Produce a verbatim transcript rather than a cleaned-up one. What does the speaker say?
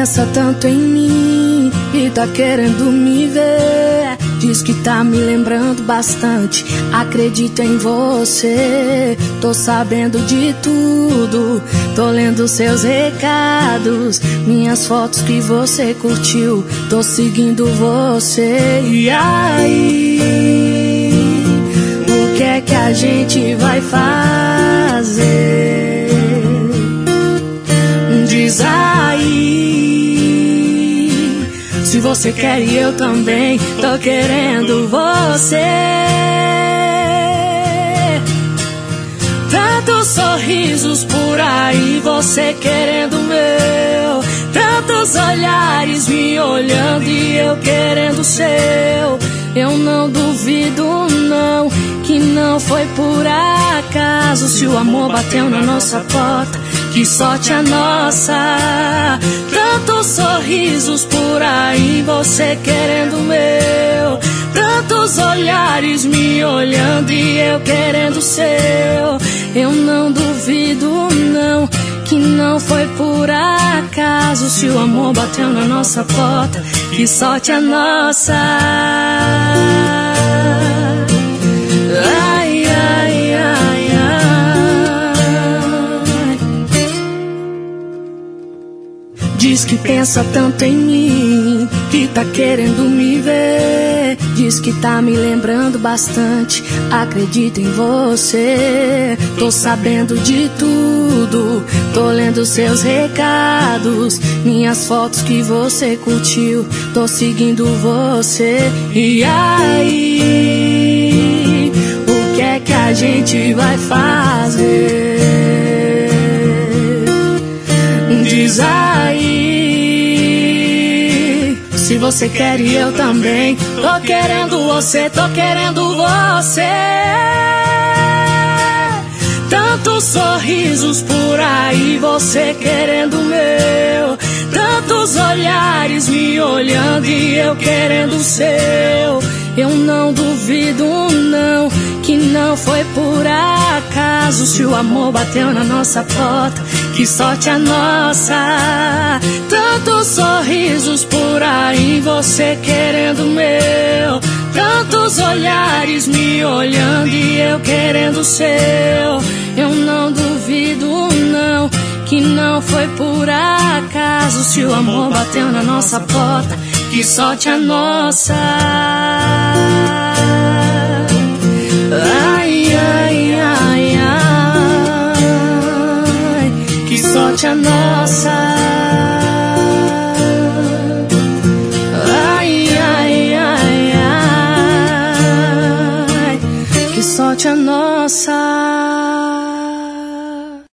pensa tanto em mim e tá querendo me ver. Diz que tá me lembrando bastante, acredito em você. Tô sabendo de tudo, tô lendo seus recados, minhas fotos que você curtiu, tô seguindo você. E aí, o que é que a gente vai fazer? Diz aí, se você quer e eu também tô querendo você. Tantos sorrisos por aí, você querendo o meu. Tantos olhares me olhando e eu querendo o seu. Eu não duvido não, que não foi por acaso. Se o amor bateu na nossa porta, que sorte a nossa. Tantos sorrisos por aí, você querendo o meu. Tantos olhares me olhando e eu querendo o seu. Eu não duvido não, que não foi por acaso. Se o amor bateu na nossa porta, que sorte a nossa. Ai, ai, ai, ai. Diz que pensa tanto em mim, que tá querendo me ver. Diz que tá me lembrando bastante, acredito em você. Tô sabendo de tudo, tô lendo seus recados, minhas fotos que você curtiu, tô seguindo você. E aí, o que é que a gente vai fazer? Diz aí, se você quer e eu também tô querendo você, tô querendo você. Tantos sorrisos por aí, você querendo o meu. Tantos olhares me olhando e eu querendo o seu. Eu não duvido não, que não foi por acaso. Se o amor bateu na nossa porta, que sorte a nossa. Tantos sorrisos por aí, você querendo o meu. Tantos olhares me olhando e eu querendo o seu. Eu não duvido não, que não foi por acaso. Se o amor bateu na nossa porta, que sorte a nossa. Ai, ai, ai, ai, que sorte a nossa. Ai, ai, ai, ai, que sorte a nossa.